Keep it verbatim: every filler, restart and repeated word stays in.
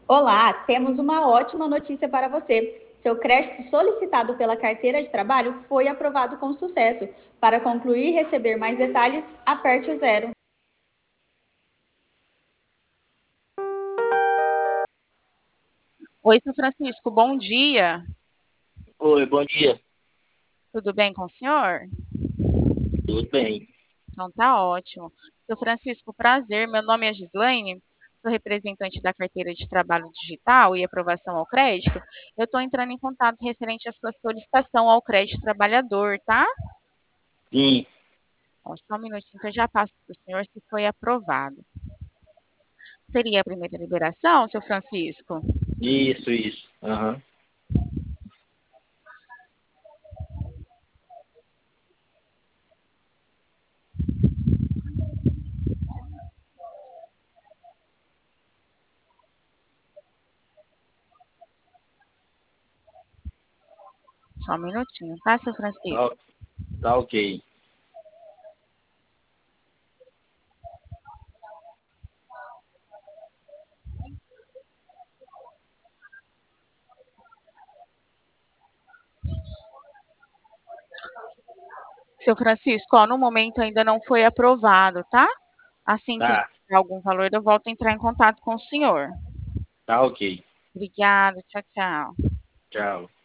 Olá, temos uma ótima notícia para você. Seu crédito solicitado pela carteira de trabalho foi aprovado com sucesso. Para concluir e receber mais detalhes, aperte o zero. Oi, seu Francisco, bom dia. Oi, bom dia. Tudo bem com o senhor? Tudo bem? Então tá ótimo. Seu Francisco, prazer. Meu nome é Gislaine, sou representante da carteira de trabalho digital e aprovação ao crédito. Eu estou entrando em contato referente à sua solicitação ao crédito trabalhador, tá? Sim, Ó, só um minutinho que eu já passo para o senhor se foi aprovado. Seria a primeira liberação, seu Francisco? isso, isso. Aham. Só um minutinho, tá, seu Tá, Francisco? tá ok. Seu Francisco, ó, no momento ainda não foi aprovado, tá? Assim que Tá, tiver algum valor, eu volto a entrar em contato com o senhor. tá ok. Obrigada, tchau, tchau. Tchau.